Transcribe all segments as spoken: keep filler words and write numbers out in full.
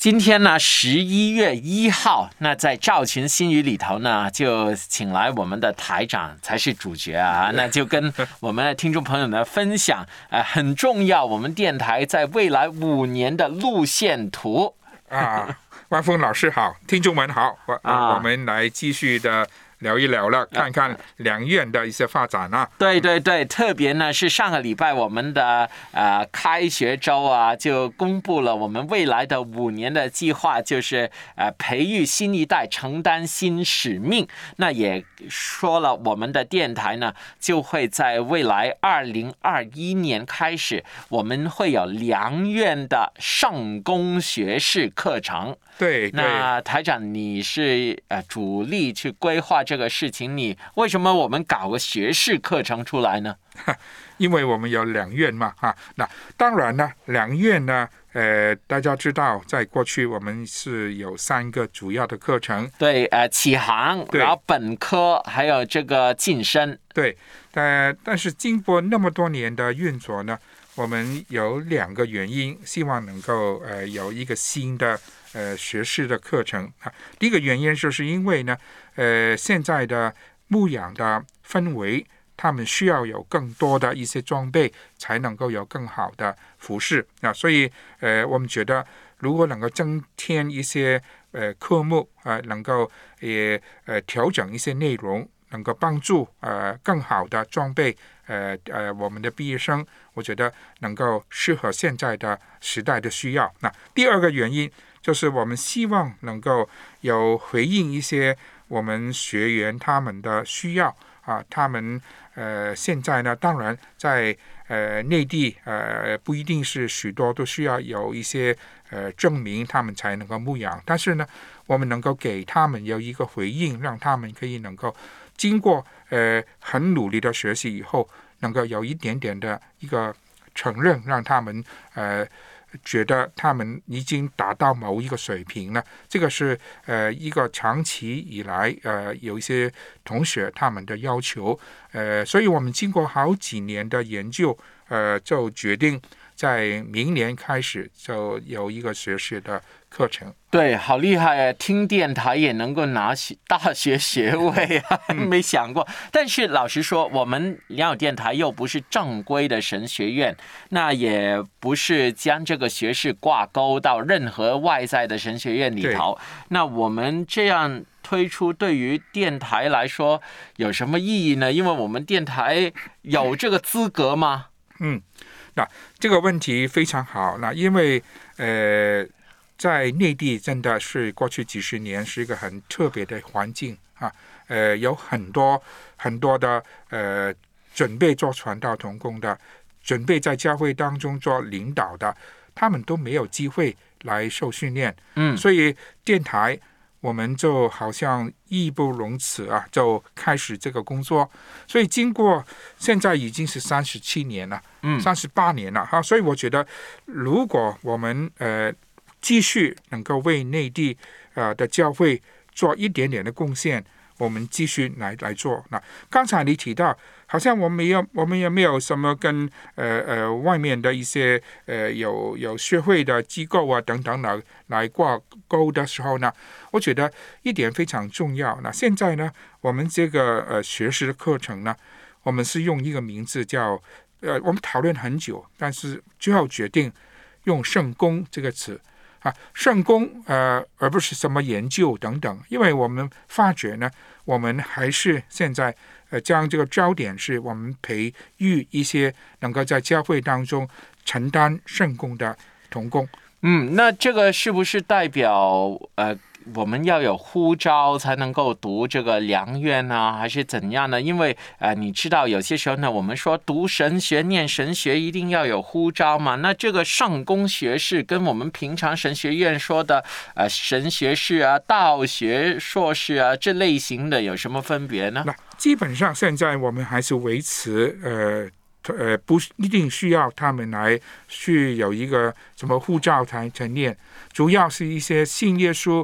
今天呢，十一月一号，那在赵群新语里头呢，就请来我们的台长才是主角啊，那就跟我们的听众朋友呢分享，呃，很重要，我们电台在未来五年的路线图啊。万峰老师好，听众们好，我、啊、我们来继续的聊一聊了，看看两院的一些发展啊。 对对对，特别呢是上个礼拜我们的呃开学周啊，就公布了我们未来的五年的计划，就是呃培育新一代，承担新使命。那也说了，我们的电台呢就会在未来二零二一年开始，我们会有良院的圣公学士课程。 对， 那台长，你是呃主力去规划这个事情，你为什么我们搞个学士课程出来呢？ 因为我们有两院嘛，哈，那当然呢，两院呢，呃，大家知道，在过去我们是有三个主要的课程， 对，呃，起航，然后本科，还有这个晋升， 对，呃，但是经过那么多年的运作呢，我们有两个原因，希望能够呃有一个新的。呃，学士的课程啊，第一个原因就是因为呢，呃，现在的牧养的氛围，他们需要有更多的一些装备，才能够有更好的服饰啊，所以呃，我们觉得如果能够增添一些呃科目啊、呃，能够也呃调整一些内容，能够帮助呃更好的装备呃呃我们的毕业生，我觉得能够适合现在的时代的需要。那第二个原因。就是我们希望能够有回应一些我们学员他们的需要啊，他们呃现在呢，当然在呃内地呃不一定是许多都需要有一些呃证明他们才能够牧养，但是呢，我们能够给他们有一个回应，让他们可以能够经过呃很努力的学习以后，能够有一点点的一个承认，让他们呃。觉得他们已经达到某一个水平了，这个是呃一个长期以来呃有一些同学他们的要求，呃，所以我们经过好几年的研究，呃，就决定在明年开始就有一个学士的课程。 对，好厉害啊！听电台也能够拿大学学位啊，没想过。但是老实说，我们良友电台又不是正规的神学院，那也不是将这个学士挂钩到任何外在的神学院里头。那我们这样推出，对于电台来说有什么意义呢？因为我们电台有这个资格吗？ 嗯，那这个问题非常好。那因为呃。在内地真的是过去几十年是一个很特别的环境啊，呃，有很多很多的呃准备做传道同工的，准备在教会当中做领导的，他们都没有机会来受训练，嗯，所以电台我们就好像义不容辞啊，就开始这个工作，所以经过现在已经是三十七年了，嗯，三十八年了哈，所以我觉得如果我们呃。继续能够为内地呃的教会做一点点的贡献，我们继续来来做。那刚才你提到，好像我们有我们也没有什么跟呃呃外面的一些呃有有学会的机构啊等等来来挂钩的时候呢，我觉得一点非常重要。那现在呢，我们这个呃学士的课程呢，我们是用一个名字叫呃我们讨论很久，但是最后决定用圣公这个词。啊，圣公呃，而不是什么研究等等，因为我们发觉呢，我们还是现在呃，将这个焦点是我们培育一些能够在教会当中承担圣公的同工。 嗯，那这个是不是代表呃？我们要有呼召才能够读这个良院啊，还是怎样呢？因为呃，你知道有些时候呢，我们说读神学、念神学一定要有呼召嘛。那这个圣公学士跟我们平常神学院说的呃神学士啊、道学硕士啊这类型的有什么分别呢？ 那基本上现在我们还是维持呃。呃，不一定需要他们来去有一个什么护照才才念，主要是一些信耶稣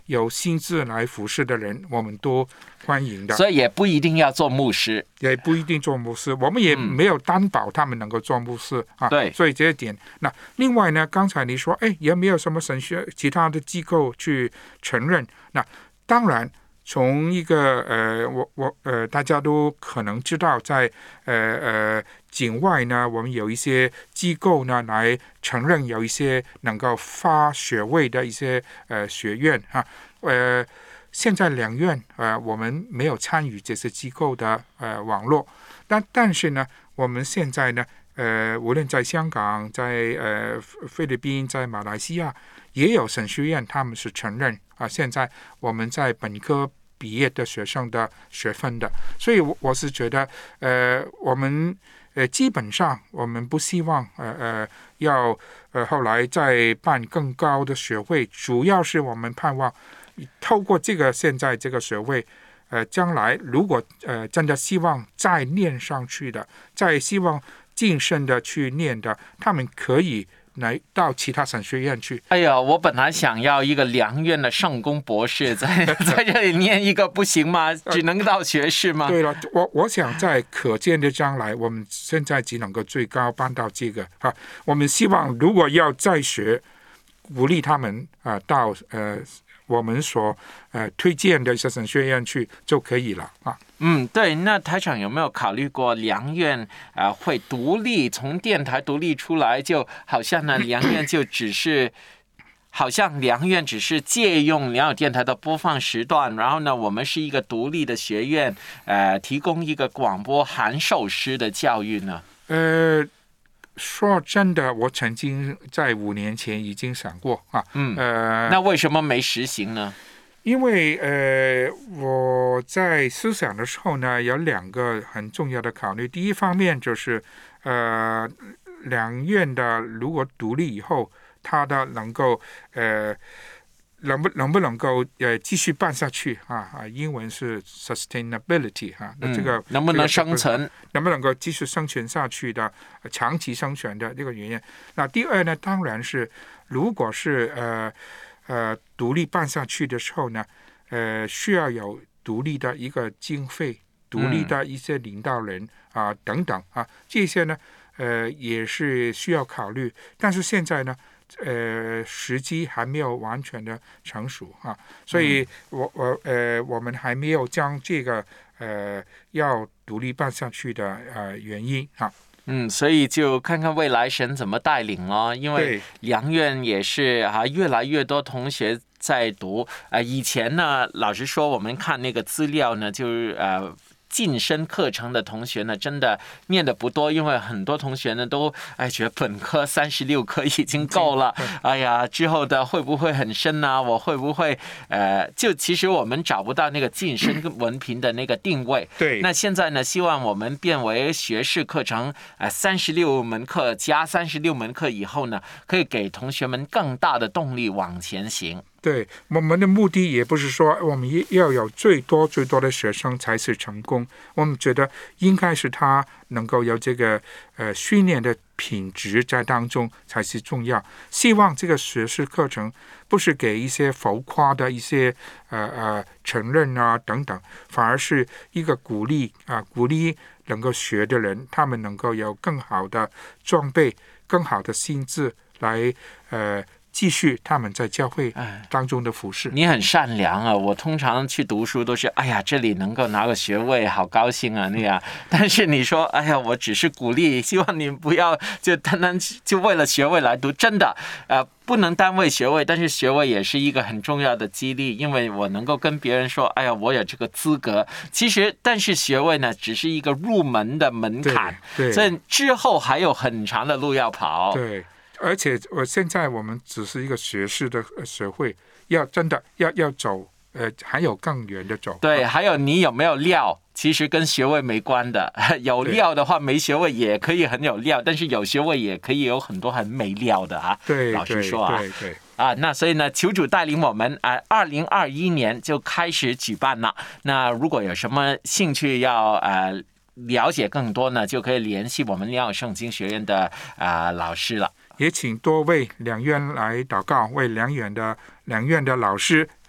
有心智来服侍的人，我们都欢迎的。 所以也不一定要做牧师， 也不一定做牧师，我们也没有担保他们能够做牧师、嗯、啊。 对， 所以这一点。那另外呢，刚才你说，哎，有没有什么神学其他的机构去承认？那当然。从一个呃，我我呃，大家都可能知道在，呃呃境外呢，我们有一些机构呢来承认有一些能够发学位的一些呃学院啊，呃，现在两院呃我们没有参与这些机构的呃网络，但但是呢，我们现在呢，呃，无论在香港、在呃菲律宾、在马来西亚，也有神学院，他们是承认啊，现在我们在本科毕业的学生的学分的，所以我是觉得，呃，我们呃基本上我们不希望呃呃要呃后来再办更高的学位，主要是我们盼望透过这个现在这个学位，呃，将来如果呃真的希望再念上去的，再希望晋升的去念的，他们可以来到其他神学院去。 哎呀，我本来想要一个良院的圣公博士，在在这里念一个，不行吗？只能到学士吗？ 对了，我我想在可见的将来，我们现在只能够最高办到这个啊。我们希望如果要再学，鼓励他们啊、呃、到呃我们所呃推荐的一些神学院去就可以了啊。 嗯，对，那台长有没有考虑过良院啊、呃、会独立从电台独立出来，就好像呢良院就只是好像良院只是借用良友电台的播放时段，然后呢我们是一个独立的学院，呃提供一个广播函授师的教育呢？ 呃，说真的，我曾经在五年前已经想过啊， 嗯， 呃， 那为什么没实行呢？ 因为呃，我在思想的时候呢，有两个很重要的考虑。第一方面就是，呃，两院的如果独立以后，它的能够呃，能不能不能够呃继续办下去啊？啊，英文是 sustainability 啊，那这个、 嗯、能不能生存， 能不能够继续生存下去的，长期生存的这个原因。那第二呢，当然是如果是呃。呃，独立办下去的时候呢，呃，需要有独立的一个经费，独立的一些领导人啊、呃、等等啊，这些呢，呃，也是需要考虑。但是现在呢，呃，时机还没有完全的成熟啊，所以我我呃，我们还没有将这个呃要独立办下去的呃原因啊。 嗯，所以就看看未来神怎么带领咯，因为良院也是啊，越来越多同学在读啊、呃。以前呢，老实说，我们看那个资料呢，就是呃。晋升课程的同学呢，真的念的不多，因为很多同学呢都哎觉得本科三十六科已经够了，哎呀，之后的会不会很深呢、啊？我会不会呃，就其实我们找不到那个晋升文凭的那个定位。 对。 那现在呢，希望我们变为学士课程，呃，三十六门课加三十六门课以后呢，可以给同学们更大的动力往前行。 对，我们的目的也不是说我们要有最多最多的学生才是成功，我们觉得应该是他能够有这个呃训练的品质在当中才是重要。希望这个学士课程不是给一些浮夸的一些呃呃承认啊等等，反而是一个鼓励啊、呃，鼓励能够学的人，他们能够有更好的装备、更好的心智来呃。继续他们在教会当中的服侍。 你很善良啊！我通常去读书都是，哎呀，这里能够拿个学位，好高兴啊那样。但是你说，哎呀，我只是鼓励，希望你不要就单单就为了学位来读。真的，呃，不能单为学位，但是学位也是一个很重要的激励，因为我能够跟别人说，哎呀，我有这个资格。其实，但是学位呢，只是一个入门的门槛，所以之后还有很长的路要跑。 对。而且我现在我们只是一个学士的学会，要真的要要走，呃，还有更远的走。 对，还有你有没有料，其实跟学位没关的。有料的话，没学位也可以很有料，但是有学位也可以有很多很没料的啊。 对， 老实说啊， 对对。 啊，那所以呢，求主带领我们啊，二零二一年就开始举办了。那如果有什么兴趣要呃了解更多呢，就可以联系我们良友圣经学院的啊、呃、老师了。 也请多位两院来祷告，为两院的两院的老师、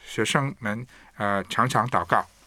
学生们呃常常祷告。